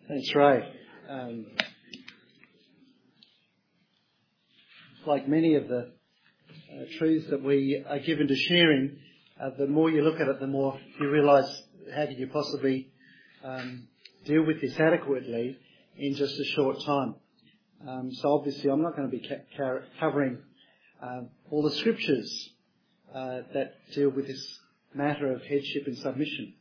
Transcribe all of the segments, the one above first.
Thanks, Ray. Like many of the truths that we are given to sharing, the more you look at it, the more you realise how could you possibly deal with this adequately in just a short time. So obviously I'm not going to be covering all the scriptures that deal with this matter of headship and submission.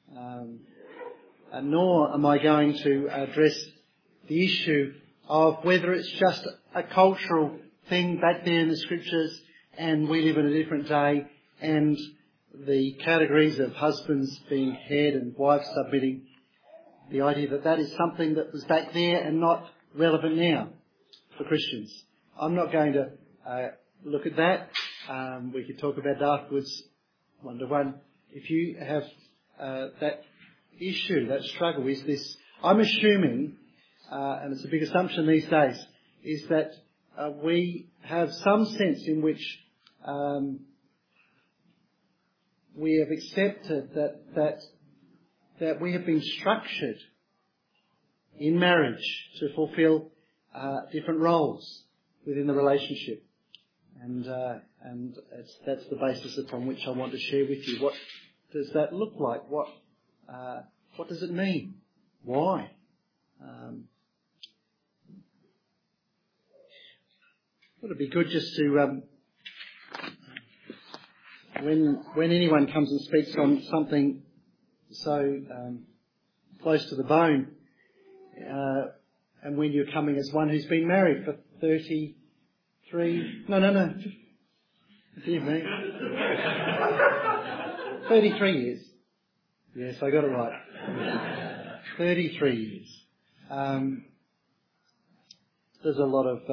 Nor am I going to address the issue of whether it's just a cultural thing back there in the scriptures and we live in a different day, and the categories of husbands being head and wives submitting, the idea that that is something that was back there and not relevant now for Christians. I'm not going to look at that. We could talk about it afterwards, one-to-one. If you have that issue, that struggle, is this, I'm assuming, and it's a big assumption these days, is that we have some sense in which we have accepted that we have been structured in marriage to fulfil different roles within the relationship, and that's the basis upon which I want to share with you. What does that look like? What does it mean? Why? Would it be good just to, when anyone comes and speaks on something so close to the bone, and when you're coming as one who's been married for 33 years. Yes, I got it right. 33 years. There's a lot of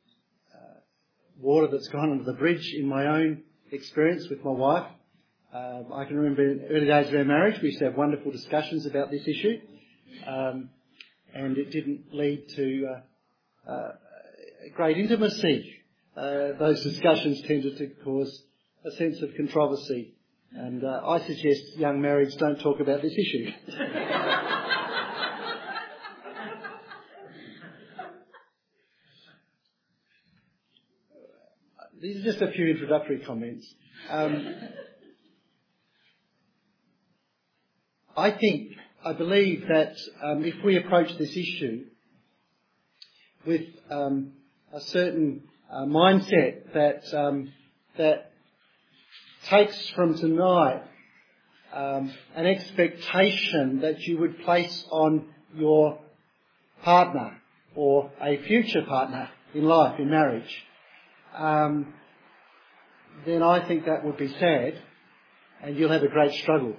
water that's gone under the bridge in my own experience with my wife. I can remember in early days of our marriage, we used to have wonderful discussions about this issue, and it didn't lead to great intimacy. Those discussions tended to cause a sense of controversy, and I suggest young marrieds don't talk about this issue. These are just a few introductory comments. I believe that if we approach this issue with a certain mindset that takes from tonight an expectation that you would place on your partner or a future partner in life, in marriage, then I think that would be sad, and you'll have a great struggle.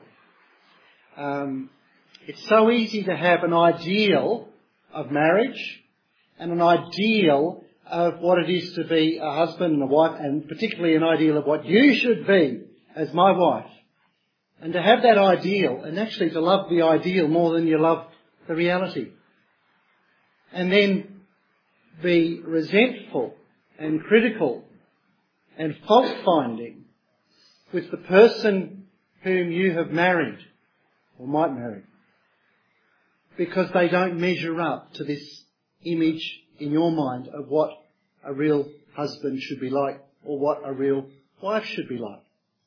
It's so easy to have an ideal of marriage and an ideal of what it is to be a husband and a wife, and particularly an ideal of what you should be as my wife. And to have that ideal, and actually to love the ideal more than you love the reality. And then be resentful and critical and fault-finding with the person whom you have married or might marry, because they don't measure up to this image in your mind of what a real husband should be like or what a real wife should be like.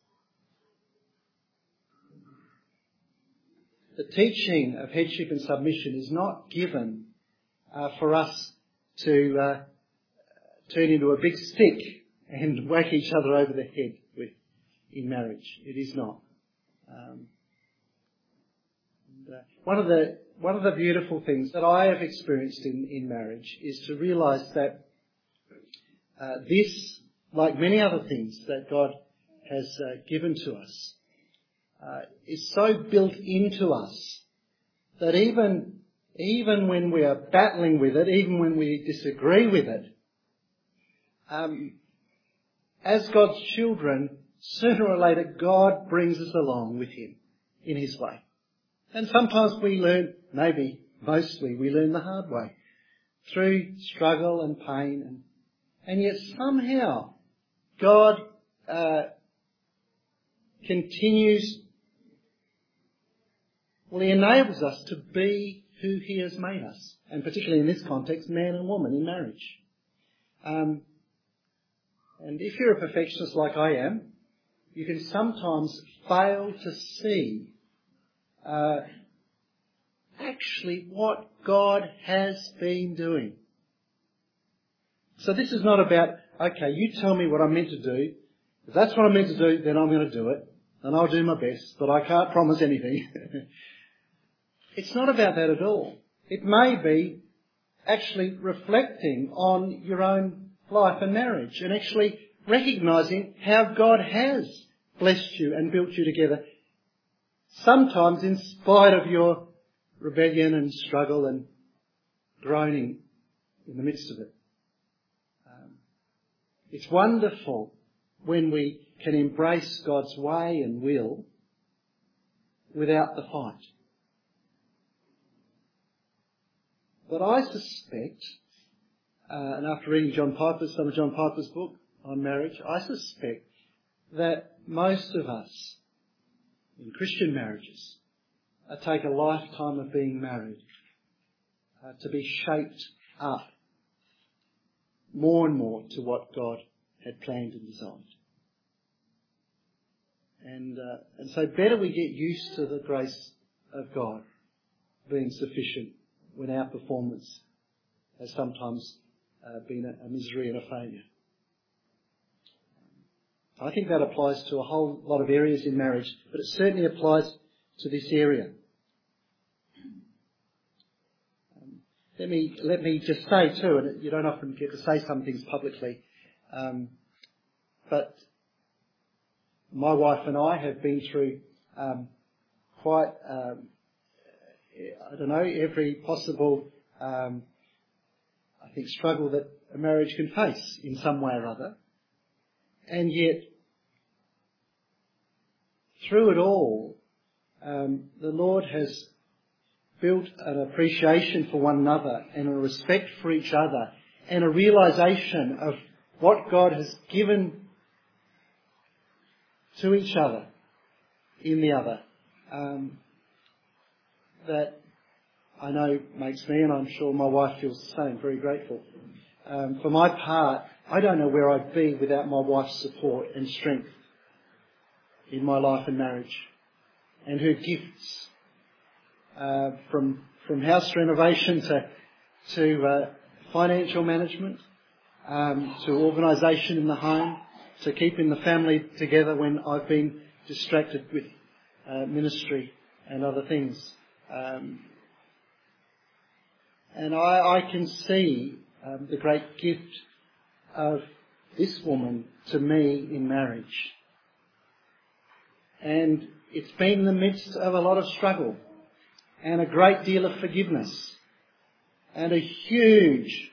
The teaching of headship and submission is not given for us to turn into a big stick and whack each other over the head with in marriage. It is not. One of the beautiful things that I have experienced in marriage is to realise that this, like many other things that God has given to us, is so built into us that even when we are battling with it, even when we disagree with it, as God's children, sooner or later God brings us along with Him in His way. And sometimes we learn, maybe mostly we learn the hard way, through struggle and pain, and yet somehow God continues, well, He enables us to be who he has made us. And particularly in this context, man and woman in marriage. And if you're a perfectionist like I am, you can sometimes fail to see actually what God has been doing. So this is not about, okay, you tell me what I'm meant to do. If that's what I'm meant to do, then I'm going to do it. And I'll do my best, but I can't promise anything. It's not about that at all. It may be actually reflecting on your own life and marriage and actually recognising how God has blessed you and built you together. Sometimes in spite of your rebellion and struggle and groaning in the midst of it. It's wonderful when we can embrace God's way and will without the fight. But I suspect, and after reading some of John Piper's book on marriage, I suspect that most of us in Christian marriages take a lifetime of being married to be shaped up more and more to what God had planned and designed. And so better we get used to the grace of God being sufficient when our performance has sometimes been a misery and a failure. I think that applies to a whole lot of areas in marriage, but it certainly applies to this area. Let me just say too, and you don't often get to say some things publicly, but my wife and I have been through quite, every possible, struggle that a marriage can face in some way or other. And yet, through it all, the Lord has built an appreciation for one another and a respect for each other and a realisation of what God has given to each other in the other, that I know makes me, and I'm sure my wife feels the same, very grateful. For my part, I don't know where I'd be without my wife's support and strength in my life and marriage, and her gifts, from house renovation to financial management, to organisation in the home, to keeping the family together when I've been distracted with ministry and other things. And I can see the great gift of this woman to me in marriage. And it's been in the midst of a lot of struggle and a great deal of forgiveness and a huge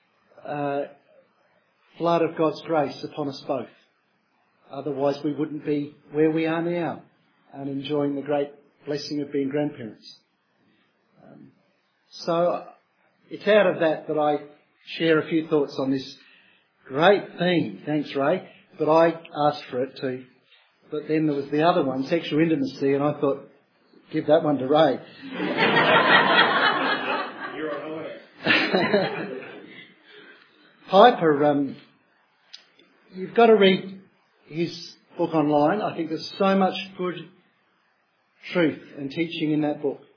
flood of God's grace upon us both. Otherwise we wouldn't be where we are now and enjoying the great blessing of being grandparents. So it's out of that I share a few thoughts on this great theme. Thanks, Ray. But I asked for it too. But then there was the other one, sexual intimacy, and I thought, give that one to Ray. You're on holiday. Piper, you've got to read his book online. I think there's so much good truth and teaching in that book.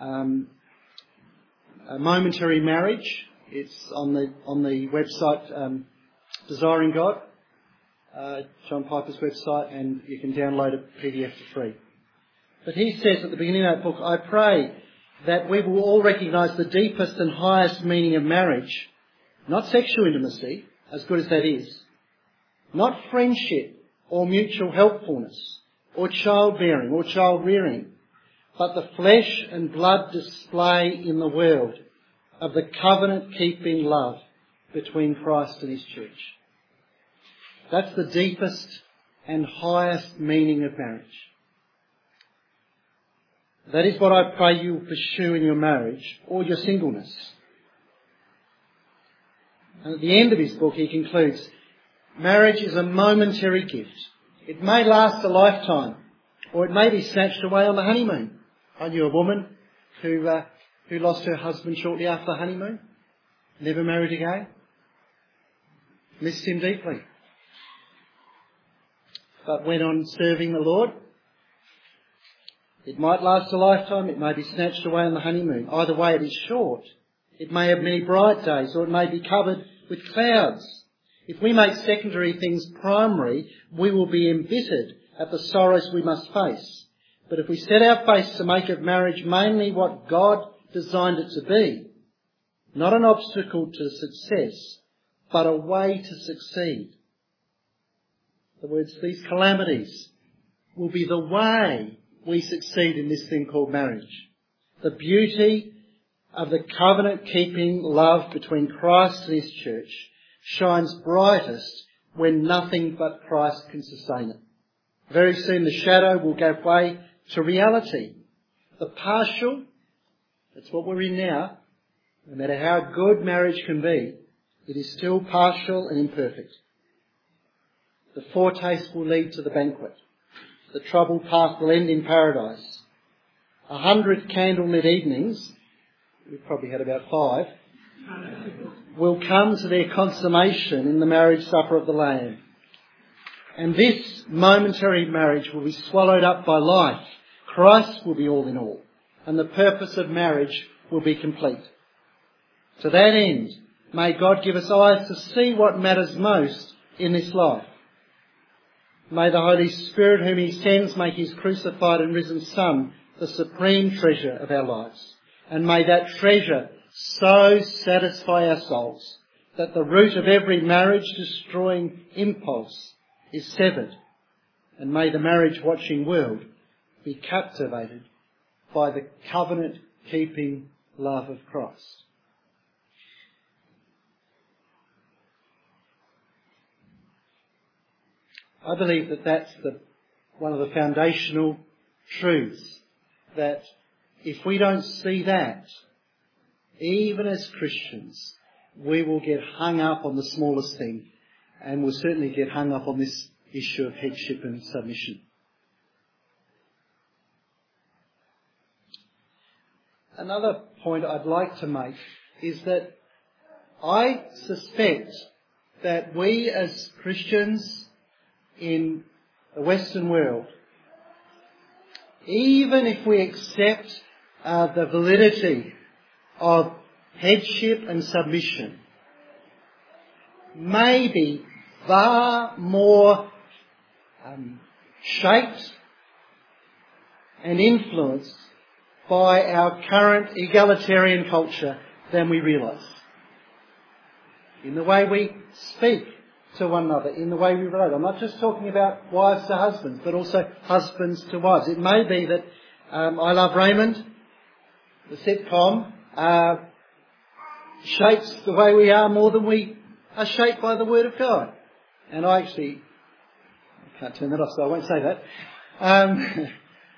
A Momentary Marriage. It's on the website Desiring God, John Piper's website, and you can download a PDF for free. But he says at the beginning of that book, I pray that we will all recognise the deepest and highest meaning of marriage, not sexual intimacy, as good as that is, not friendship or mutual helpfulness or childbearing or child rearing, but the flesh and blood display in the world of the covenant-keeping love between Christ and his church. That's the deepest and highest meaning of marriage. That is what I pray you will pursue in your marriage or your singleness. And at the end of his book he concludes, marriage is a momentary gift. It may last a lifetime, or it may be snatched away on the honeymoon. I knew a woman who who lost her husband shortly after the honeymoon, never married again, missed him deeply, but went on serving the Lord. It might last a lifetime, it may be snatched away on the honeymoon. Either way, it is short. It may have many bright days, or it may be covered with clouds. If we make secondary things primary, we will be embittered at the sorrows we must face. But if we set our face to make of marriage mainly what God designed it to be, not an obstacle to success, but a way to succeed. The words, these calamities will be the way we succeed in this thing called marriage. The beauty of the covenant-keeping love between Christ and His church shines brightest when nothing but Christ can sustain it. Very soon the shadow will give way to reality. The partial, that's what we're in now, no matter how good marriage can be, it is still partial and imperfect. The foretaste will lead to the banquet. The troubled path will end in paradise. 100 candlelit evenings, we've probably had about 5, will come to their consummation in the marriage supper of the Lamb. And this momentary marriage will be swallowed up by life. Christ will be all in all, and the purpose of marriage will be complete. To that end, may God give us eyes to see what matters most in this life. May the Holy Spirit whom He sends make His crucified and risen Son the supreme treasure of our lives. And may that treasure so satisfy our souls that the root of every marriage-destroying impulse is severed. And may the marriage-watching world be captivated by the covenant-keeping love of Christ. I believe that that's one of the foundational truths, that if we don't see that, even as Christians, we will get hung up on the smallest thing, and we'll certainly get hung up on this issue of headship and submission. Another point I'd like to make is that I suspect that we as Christians in the Western world, even if we accept the validity of headship and submission, may be far more shaped and influenced by our current egalitarian culture than we realise. In the way we speak to one another, in the way we relate. I'm not just talking about wives to husbands, but also husbands to wives. It may be that I Love Raymond, the sitcom, shapes the way we are more than we are shaped by the Word of God. And I can't turn that off, so I won't say that.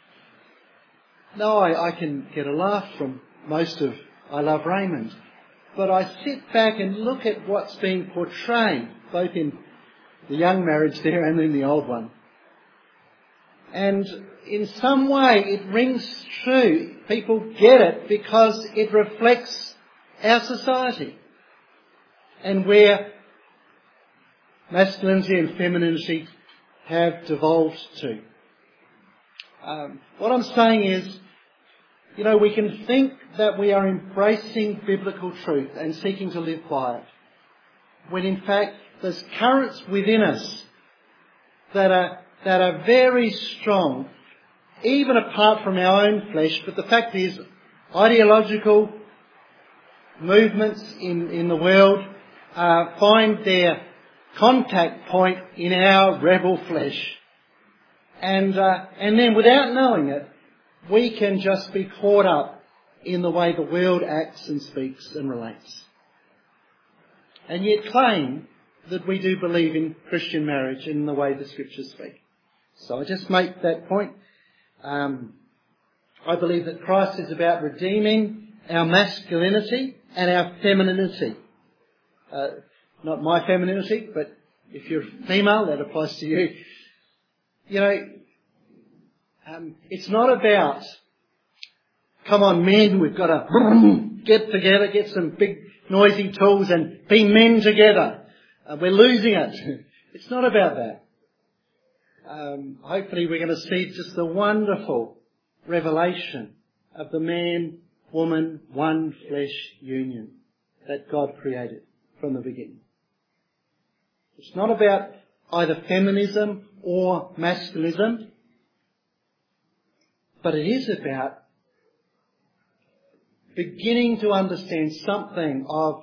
No, I can get a laugh from most of I Love Raymond. But I sit back and look at what's being portrayed, both in the young marriage there and in the old one. And in some way it rings true. People get it because it reflects our society and where masculinity and femininity have devolved to. What I'm saying is, we can think that we are embracing biblical truth and seeking to live by it, when in fact there's currents within us that are very strong, even apart from our own flesh. But the fact is, ideological movements in the world find their contact point in our rebel flesh. And then without knowing it, we can just be caught up in the way the world acts and speaks and relates. And yet claim that we do believe in Christian marriage in the way the Scriptures speak. So I just make that point. I believe that Christ is about redeeming our masculinity and our femininity. Not my femininity, but if you're female, that applies to you. It's not about come on men, we've got to get together, get some big noisy tools and be men together. We're losing it. It's not about that. Hopefully we're going to see just the wonderful revelation of the man, woman, one flesh union that God created from the beginning. It's not about either feminism or masculinism, but it is about beginning to understand something of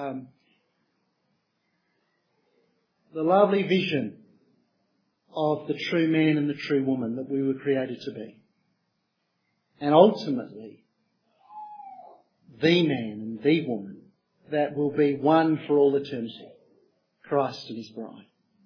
the lovely vision of the true man and the true woman that we were created to be. And ultimately, the man and the woman that will be one for all eternity, Christ and his bride.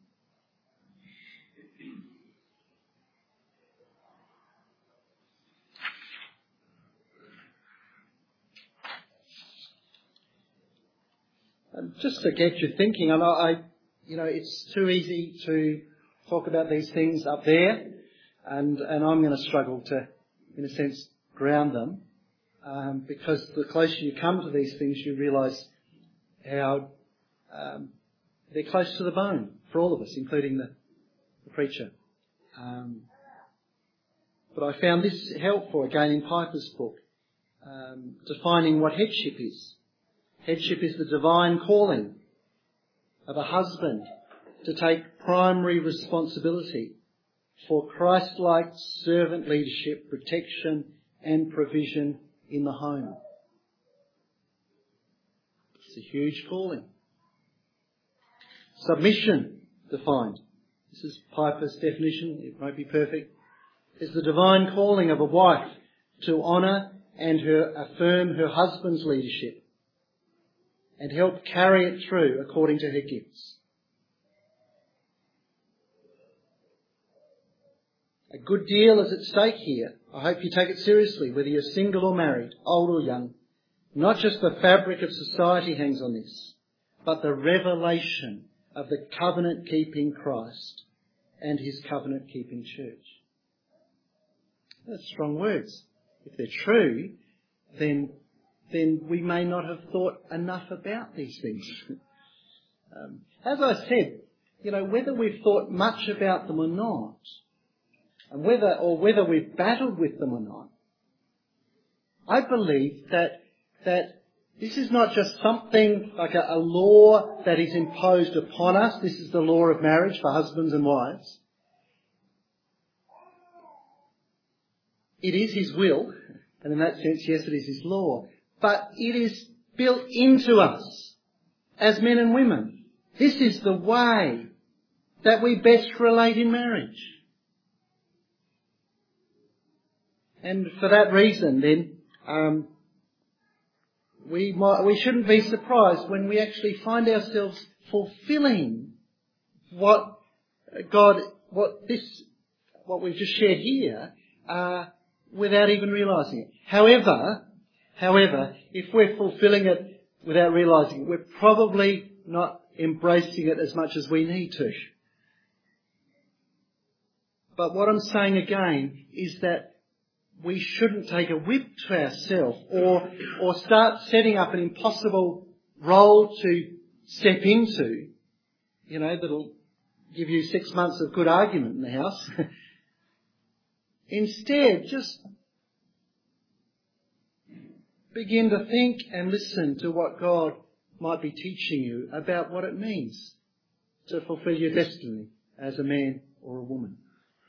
And just to get you thinking, it's too easy to talk about these things up there, and I'm going to struggle to, in a sense, ground them, because the closer you come to these things, you realise how they're close to the bone for all of us, including the preacher. But I found this helpful again in Piper's book, defining what headship is. Headship is the divine calling of a husband to take primary responsibility for Christ-like servant leadership, protection and provision in the home. It's a huge calling. Submission, defined. This is Piper's definition. It won't be perfect. Is the divine calling of a wife to honour and affirm her husband's leadership and help carry it through according to her gifts. A good deal is at stake here. I hope you take it seriously, whether you're single or married, old or young. Not just the fabric of society hangs on this, but the revelation of the covenant-keeping Christ and his covenant-keeping church. That's strong words. If they're true, then we may not have thought enough about these things. As I said, whether we've thought much about them or not, and whether we've battled with them or not, I believe that this is not just something like a law that is imposed upon us. This is the law of marriage for husbands and wives. It is his will, and in that sense, yes, it is his law. But it is built into us as men and women. This is the way that we best relate in marriage. And for that reason, then, we shouldn't be surprised when we actually find ourselves fulfilling what we've just shared here, without even realising it. However, if we're fulfilling it without realising it, we're probably not embracing it as much as we need to. But what I'm saying again is that we shouldn't take a whip to ourselves or start setting up an impossible role to step into, that'll give you 6 months of good argument in the house. Instead, just begin to think and listen to what God might be teaching you about what it means to fulfill your destiny as a man or a woman.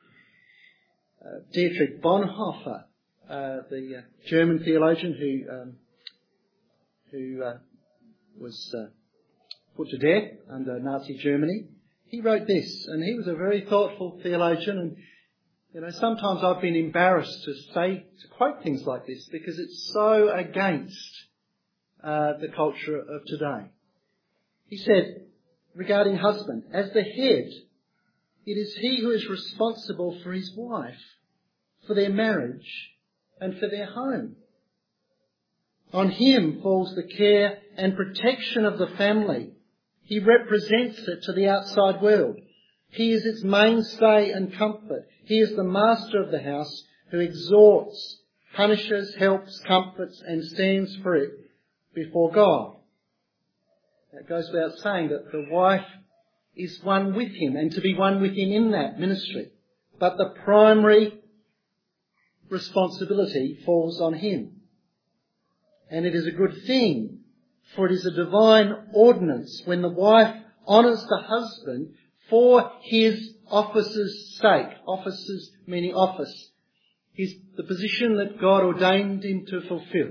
Dietrich Bonhoeffer, the German theologian who was put to death under Nazi Germany, he wrote this, and he was a very thoughtful theologian, and sometimes I've been embarrassed to quote things like this because it's so against the culture of today. He said, regarding husband, as the head, it is he who is responsible for his wife, for their marriage, and for their home. On him falls the care and protection of the family. He represents it to the outside world. He is its mainstay and comfort. He is the master of the house who exhorts, punishes, helps, comforts and stands for it before God. It goes without saying that the wife is one with him and to be one with him in that ministry. But the primary responsibility falls on him. And it is a good thing, for it is a divine ordinance when the wife honours the husband for his office's sake. Offices meaning office. The position that God ordained him to fulfill.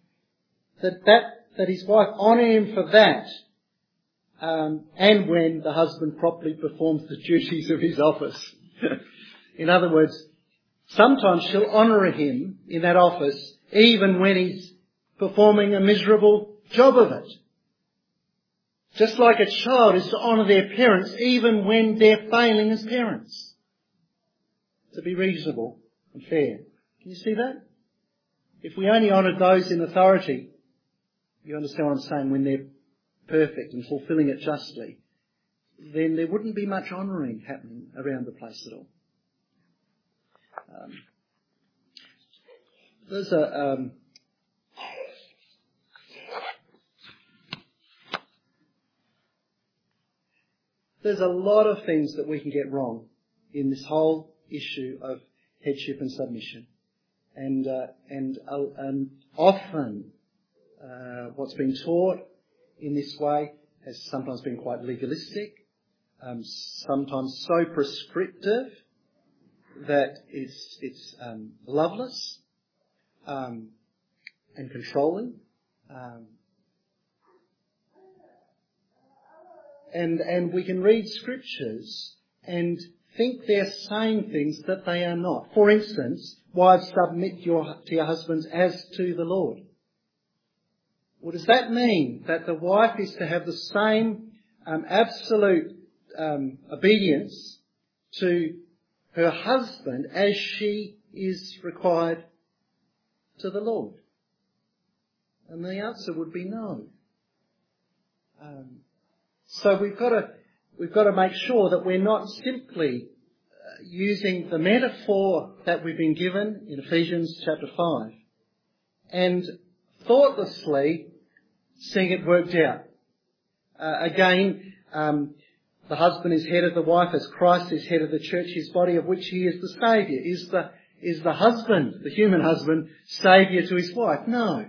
That his wife honour him for that. And when the husband properly performs the duties of his office. In other words, sometimes she'll honour him in that office even when he's performing a miserable job of it. Just like a child is to honour their parents even when they're failing as parents. To be reasonable and fair. Can you see that? If we only honoured those in authority, you understand what I'm saying, when they're perfect and fulfilling it justly, then there wouldn't be much honouring happening around the place at all. There's a lot of things that we can get wrong in this whole issue of headship and submission. And often what's been taught in this way has sometimes been quite legalistic, sometimes so prescriptive that it's loveless and controlling. And we can read scriptures and think they're saying things that they are not. For instance, wives, submit to your husbands as to the Lord. Well, does that mean that the wife is to have the same absolute obedience to her husband as she is required to the Lord? And the answer would be no. So we've got to make sure that we're not simply using the metaphor that we've been given in Ephesians chapter 5 and thoughtlessly seeing it worked out. Again, the husband is head of the wife as Christ is head of the church, his body, of which he is the Saviour. Is the husband, the human husband, Saviour to his wife? No.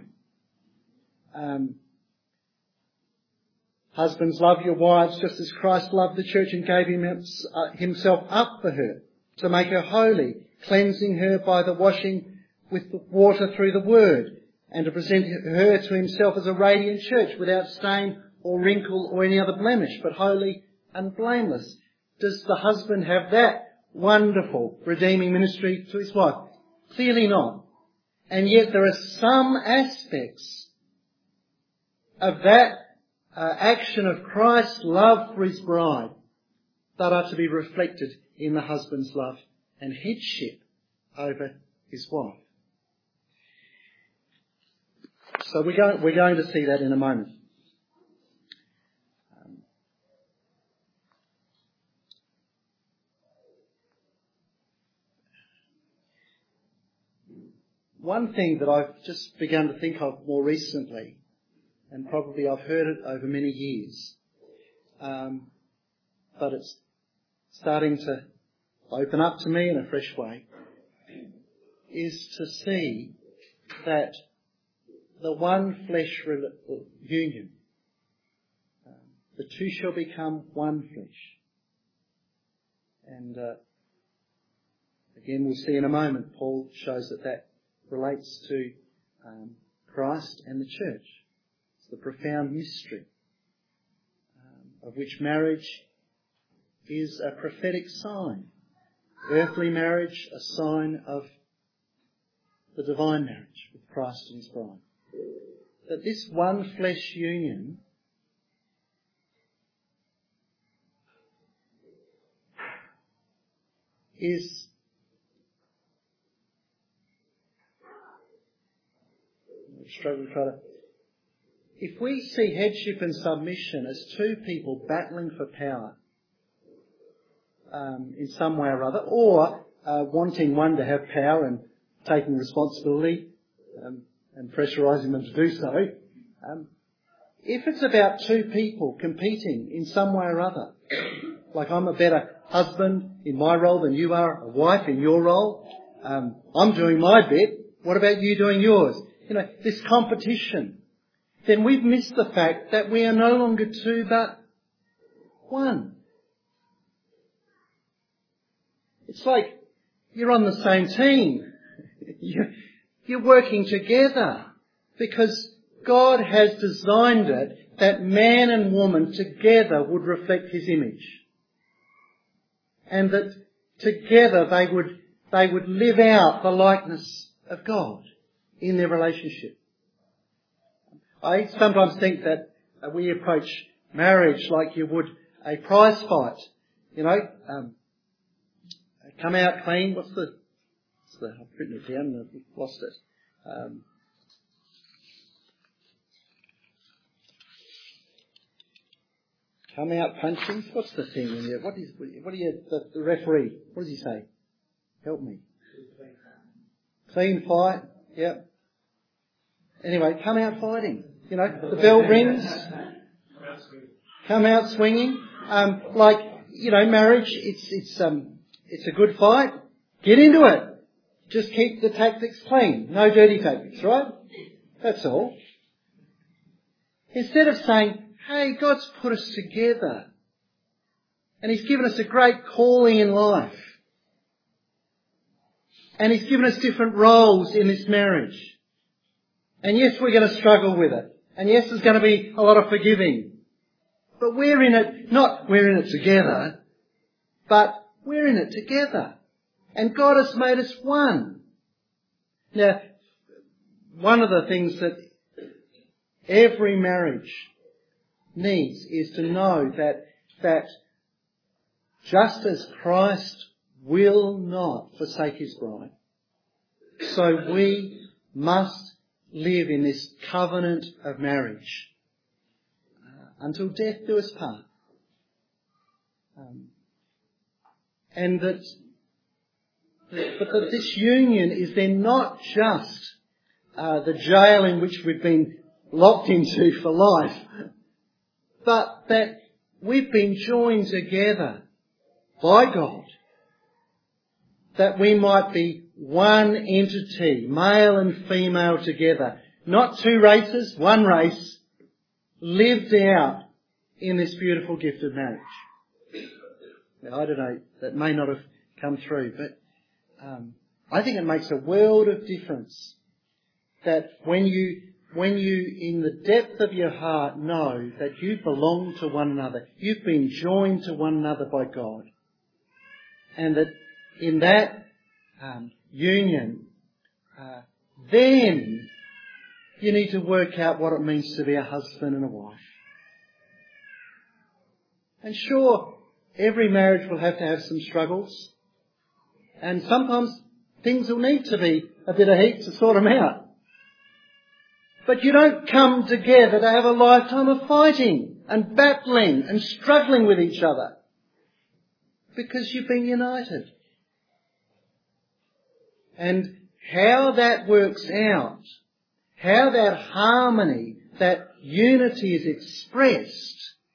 Husbands, love your wives just as Christ loved the church and gave himself up for her to make her holy, cleansing her by the washing with the water through the word, and to present her to himself as a radiant church without stain or wrinkle or any other blemish, but holy and blameless. Does the husband have that wonderful redeeming ministry to his wife? Clearly not. And yet there are some aspects of that action of Christ's love for his bride that are to be reflected in the husband's love and headship over his wife. So we're going to see that in a moment. One thing that I've just begun to think of more recently, and probably I've heard it over many years, but it's starting to open up to me in a fresh way, is to see that the one flesh union, the two shall become one flesh. And again, we'll see in a moment, Paul shows that relates to Christ and the church. It's the profound mystery of which marriage is a prophetic sign. Earthly marriage, a sign of the divine marriage with Christ and his bride. That this one flesh union is if we see headship and submission as two people battling for power in some way or other, or wanting one to have power and taking responsibility and pressurising them to do so. If it's about two people competing in some way or other, like I'm a better husband in my role than you are a wife in your role, I'm doing my bit, what about you doing yours? This competition, then we've missed the fact that we are no longer two but one. It's like you're on the same team. You're working together because God has designed it that man and woman together would reflect His image. And that together they would live out the likeness of God in their relationship. I sometimes think that we approach marriage like you would a prize fight. Come out clean. I've written it down and I've lost it. Come out punching. What's the thing in here? The referee? What does he say? Help me. Clean fight. Yep. Anyway, come out fighting. The bell rings. Come out swinging. Marriage. It's a good fight. Get into it. Just keep the tactics clean. No dirty tactics, right? That's all. Instead of saying, hey, God's put us together and He's given us a great calling in life. And He's given us different roles in this marriage. And yes, we're going to struggle with it. And yes, there's going to be a lot of forgiving. But we're in it together, but we're in it together. And God has made us one. Now, one of the things that every marriage needs is to know that just as Christ will not forsake His bride, so we must live in this covenant of marriage until death do us part. And that this union is then not just the jail in which we've been locked into for life, but that we've been joined together by God, that we might be one entity, male and female together, not two races, one race, lived out in this beautiful gift of marriage. Now, I don't know, that may not have come through, but I think it makes a world of difference that when you in the depth of your heart know that you belong to one another, you've been joined to one another by God, and that in that union, then you need to work out what it means to be a husband and a wife. And sure, every marriage will have to have some struggles. And sometimes things will need to be a bit of heat to sort them out. But you don't come together to have a lifetime of fighting and battling and struggling with each other, because you've been united. And how that works out, how that harmony, that unity is expressed,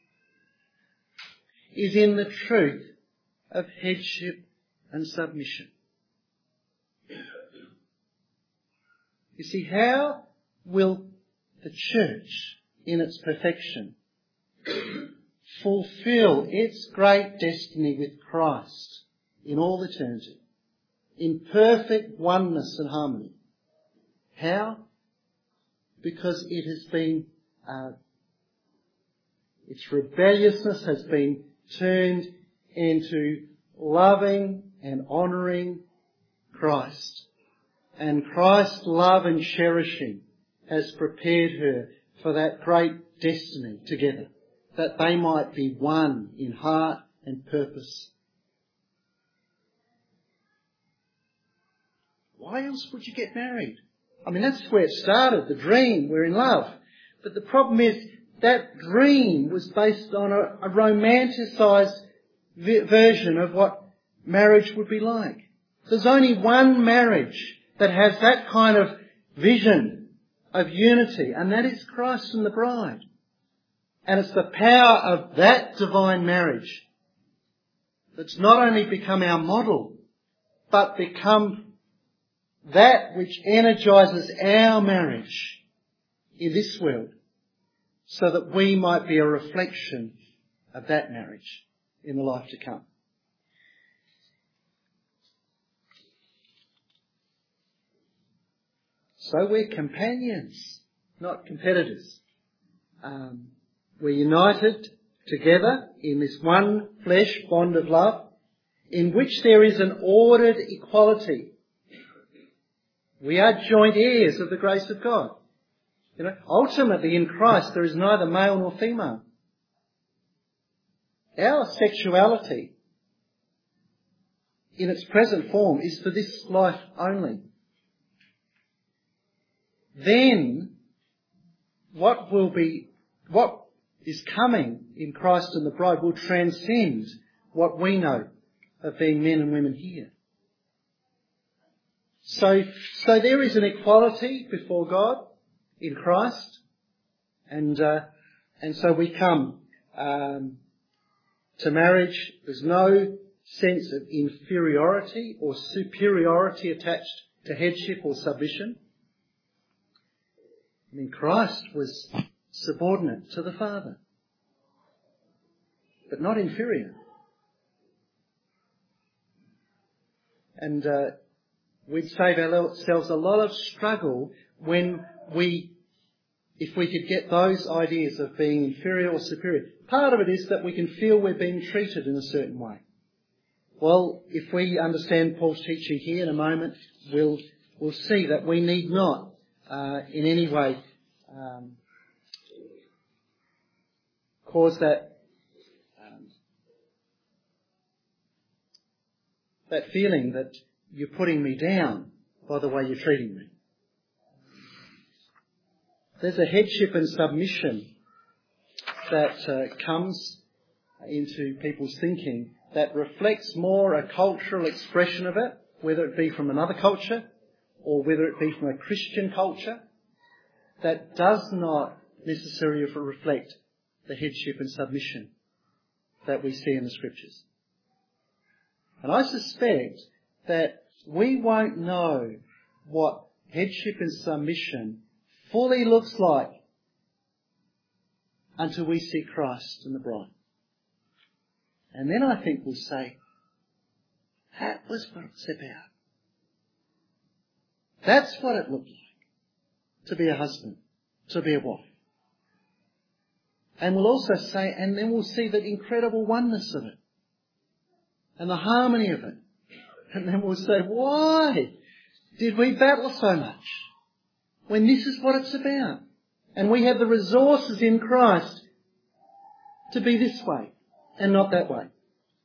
is in the truth of headship and submission. You see, how will the church, in its perfection, fulfill its great destiny with Christ in all eternity, in perfect oneness and harmony? How? Because it has been, its rebelliousness has been turned into loving and honouring Christ. And Christ's love and cherishing has prepared her for that great destiny together, that they might be one in heart and purpose. Why else would you get married? I mean, that's where it started, the dream, we're in love. But the problem is that dream was based on a romanticised version of what marriage would be like. There's only one marriage that has that kind of vision of unity, and that is Christ and the bride. And it's the power of that divine marriage that's not only become our model, but become that which energises our marriage in this world, so that we might be a reflection of that marriage in the life to come. So we're companions, not competitors. We're united together in this one flesh bond of love, in which there is an ordered equality. We are joint heirs of the grace of God. Ultimately in Christ there is neither male nor female. Our sexuality in its present form is for this life only. Then what is coming in Christ and the bride will transcend what we know of being men and women here. So there is an equality before God in Christ, and so we come to marriage. There's no sense of inferiority or superiority attached to headship or submission. I mean, Christ was subordinate to the Father, but not inferior. And we'd save ourselves a lot of struggle if we could get those ideas of being inferior or superior. Part of it is that we can feel we're being treated in a certain way. Well, if we understand Paul's teaching here in a moment, we'll see that we need not in any way cause that feeling that you're putting me down by the way you're treating me. There's a headship and submission that comes into people's thinking that reflects more a cultural expression of it, whether it be from another culture or whether it be from a Christian culture, that does not necessarily reflect the headship and submission that we see in the Scriptures. And I suspect that we won't know what headship and submission fully looks like until we see Christ and the bride. And then I think we'll say, that was what it's about. That's what it looked like to be a husband, to be a wife. And we'll also say, and then we'll see the incredible oneness of it and the harmony of it. And then we'll say, why did we battle so much when this is what it's about? And we have the resources in Christ to be this way and not that way.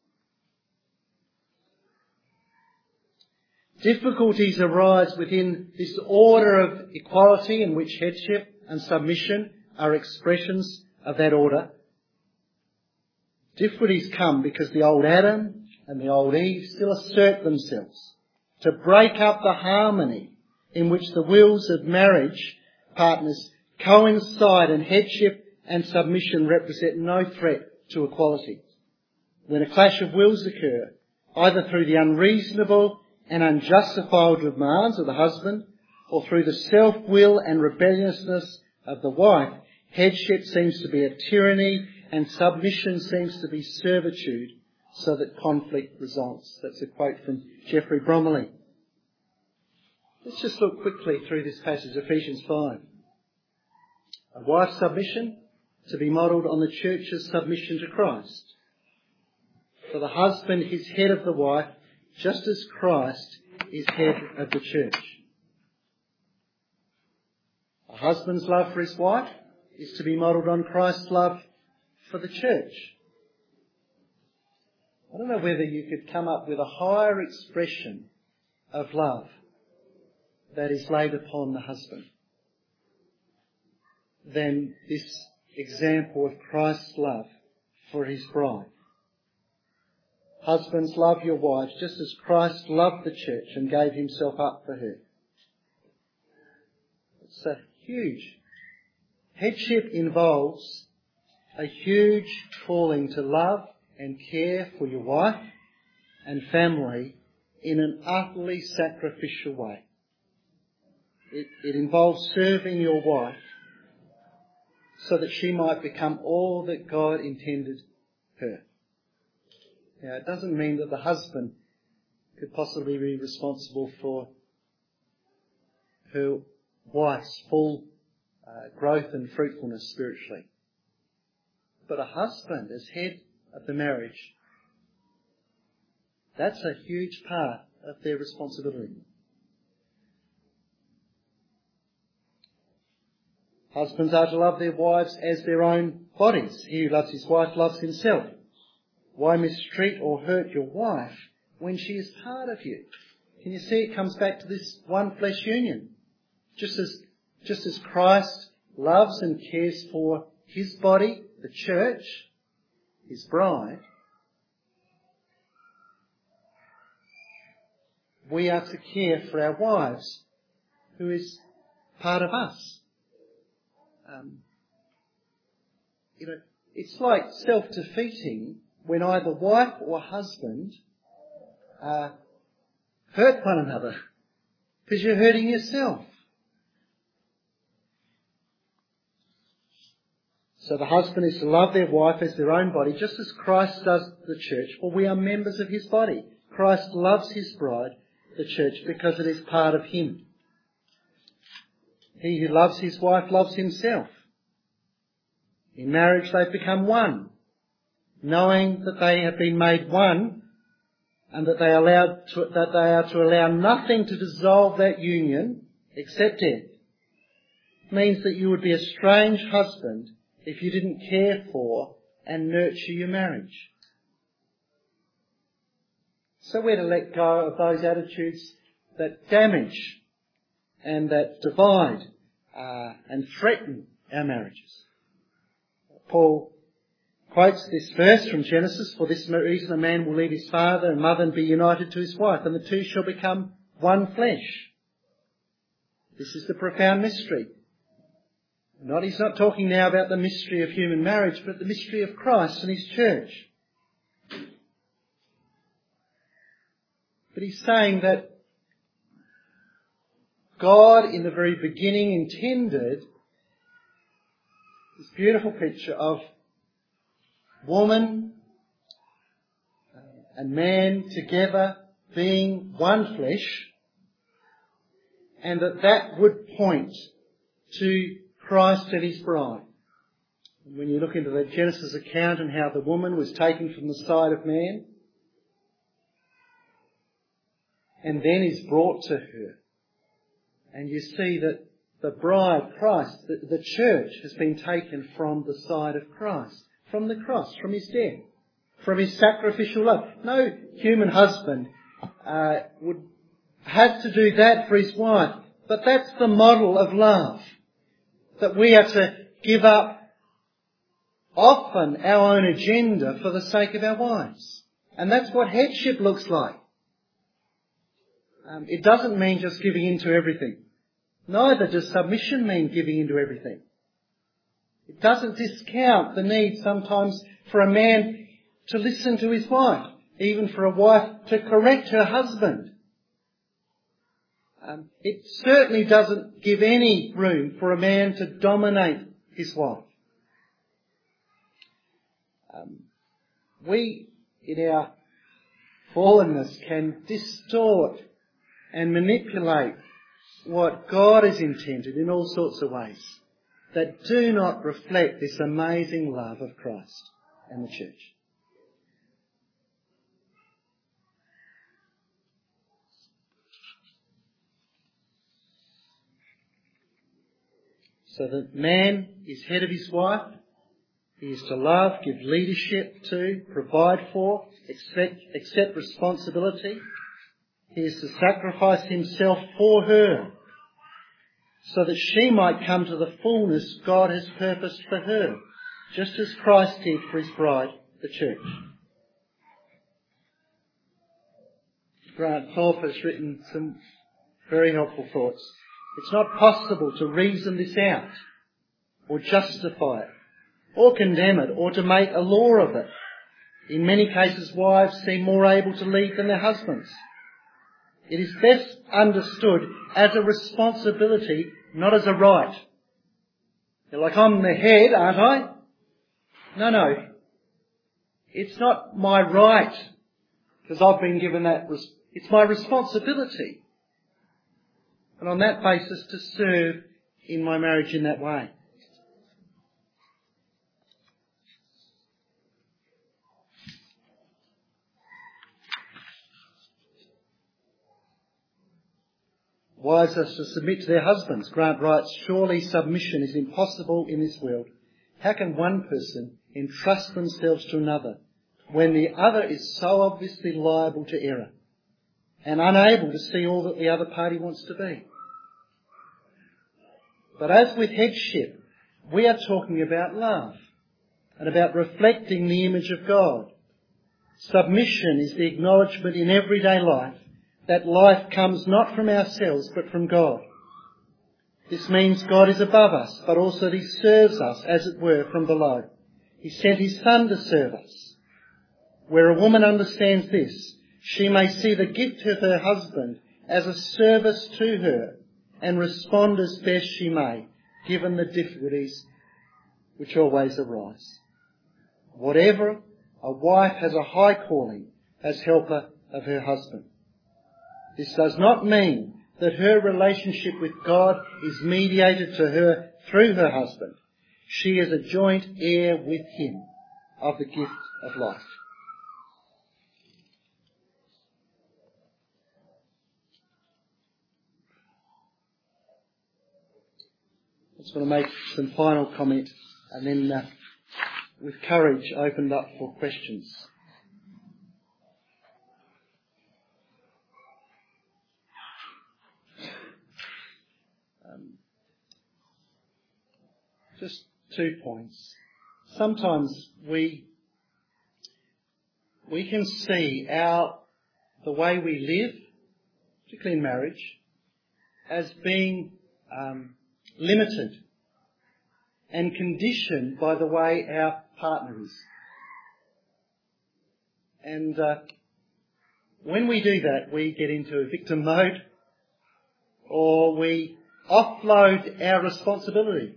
Difficulties arise within this order of equality in which headship and submission are expressions of that order. Difficulties come because the old Adam and the old Eve still assert themselves to break up the harmony in which the wills of marriage partners coincide, and headship and submission represent no threat to equality. When a clash of wills occur, either through the unreasonable and unjustified demands of the husband or through the self-will and rebelliousness of the wife, headship seems to be a tyranny and submission seems to be servitude, so that conflict results. That's a quote from Geoffrey Bromley. Let's just look quickly through this passage, Ephesians 5. A wife's submission to be modelled on the church's submission to Christ. For the husband is head of the wife, just as Christ is head of the church. A husband's love for his wife is to be modelled on Christ's love for the church. I don't know whether you could come up with a higher expression of love that is laid upon the husband than this example of Christ's love for his bride. Husbands, love your wives just as Christ loved the church and gave himself up for her, So huge. Headship involves a huge calling to love and care for your wife and family in an utterly sacrificial way. It involves serving your wife so that she might become all that God intended her. Now, it doesn't mean that the husband could possibly be responsible for her wife's full growth and fruitfulness spiritually. But a husband as head of the marriage, that's a huge part of their responsibility. Husbands are to love their wives as their own bodies. He who loves his wife loves himself. Why mistreat or hurt your wife when she is part of you? Can you see it comes back to this one flesh union? Just as Christ loves and cares for his body, the church, his bride, we are to care for our wives, who is part of us. It's like self-defeating when either wife or husband hurt one another, because you're hurting yourself. So the husband is to love their wife as their own body, just as Christ does the church, for we are members of his body. Christ loves his bride, the church, because it is part of him. He who loves his wife loves himself. In marriage they've become one, knowing that they have been made one and that they are to allow nothing to dissolve that union except death. It means that you would be a strange husband if you didn't care for and nurture your marriage. So we're to let go of those attitudes that damage and that divide and threaten our marriages. Paul quotes this verse from Genesis, "For this reason a man will leave his father and mother and be united to his wife, and the two shall become one flesh." This is the profound mystery. He's not talking now about the mystery of human marriage, but the mystery of Christ and his church. But he's saying that God in the very beginning intended this beautiful picture of woman and man together being one flesh, and that would point to Christ and his bride. And when you look into the Genesis account and how the woman was taken from the side of man and then is brought to her, and you see that the bride, Christ, the church, has been taken from the side of Christ, from the cross, from his death, from his sacrificial love. No human husband would have to do that for his wife, but that's the model of love, that we are to give up often our own agenda for the sake of our wives. And that's what headship looks like. It doesn't mean just giving in to everything. Neither does submission mean giving in to everything. It doesn't discount the need sometimes for a man to listen to his wife, even for a wife to correct her husband. It certainly doesn't give any room for a man to dominate his wife. We, in our fallenness, can distort and manipulate what God has intended in all sorts of ways that do not reflect this amazing love of Christ and the church. So the man is head of his wife. He is to love, give leadership to, provide for, accept responsibility. He is to sacrifice himself for her so that she might come to the fullness God has purposed for her, just as Christ did for his bride, the church. Grant Thorpe has written some very helpful thoughts It's not possible to reason this out, or justify it, or condemn it, or to make a law of it. In many cases, wives seem more able to lead than their husbands. It is best understood as a responsibility, not as a right. You're like, I'm the head, aren't I? No. It's not my right, because I've been given that. It's my responsibility. And on that basis, to serve in my marriage in that way. Wives are to submit to their husbands. Grant writes, surely submission is impossible in this world. How can one person entrust themselves to another when the other is so obviously liable to error and unable to see all that the other party wants to be? But as with headship, we are talking about love and about reflecting the image of God. Submission is the acknowledgement in everyday life that life comes not from ourselves but from God. This means God is above us, but also that He serves us, as it were, from below. He sent His Son to serve us. Where a woman understands this, she may see the gift of her husband as a service to her and respond as best she may, given the difficulties which always arise. Whatever, a wife has a high calling as helper of her husband. This does not mean that her relationship with God is mediated to her through her husband. She is a joint heir with him of the gift of life. I just want to make some final comment and then with courage opened up for questions. Just 2 points. Sometimes we can see the way we live, particularly in marriage, as being limited and conditioned by the way our partner is. And when we do that, we get into a victim mode, or we offload our responsibility.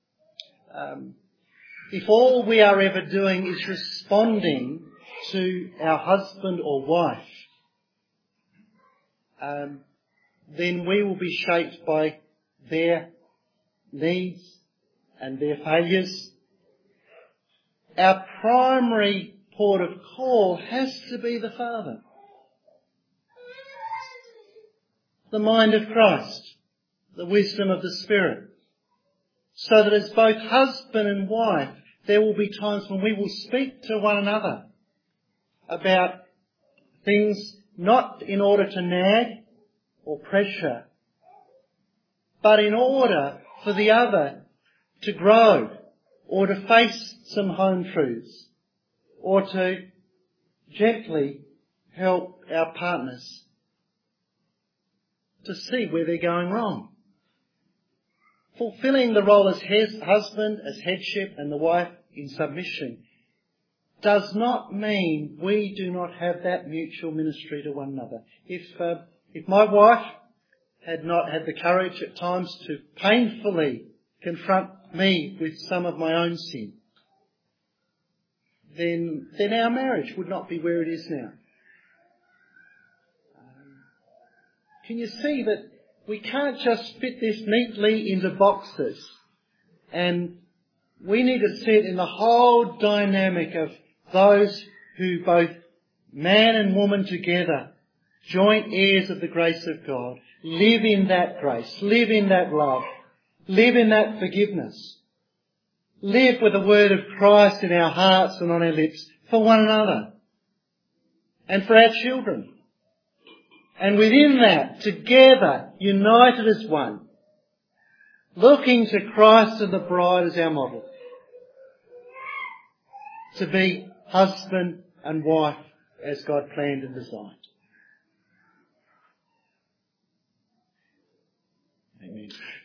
If all we are ever doing is responding to our husband or wife, then we will be shaped by their needs and their failures. Our primary port of call has to be the Father. The mind of Christ, the wisdom of the Spirit. So that as both husband and wife, there will be times when we will speak to one another about things not in order to nag or pressure, but in order for the other to grow or to face some home truths or to gently help our partners to see where they're going wrong. Fulfilling the role as husband, as headship, and the wife in submission does not mean we do not have that mutual ministry to one another. If my wife had not had the courage at times to painfully confront me with some of my own sin, then our marriage would not be where it is now. Can you see that we can't just fit this neatly into boxes, and we need to see it in the whole dynamic of those who, both man and woman together, joint heirs of the grace of God, live in that grace, live in that love, live in that forgiveness, live with the word of Christ in our hearts and on our lips for one another and for our children. And within that, together, united as one, looking to Christ and the bride as our model, to be husband and wife as God planned and designed. Amen.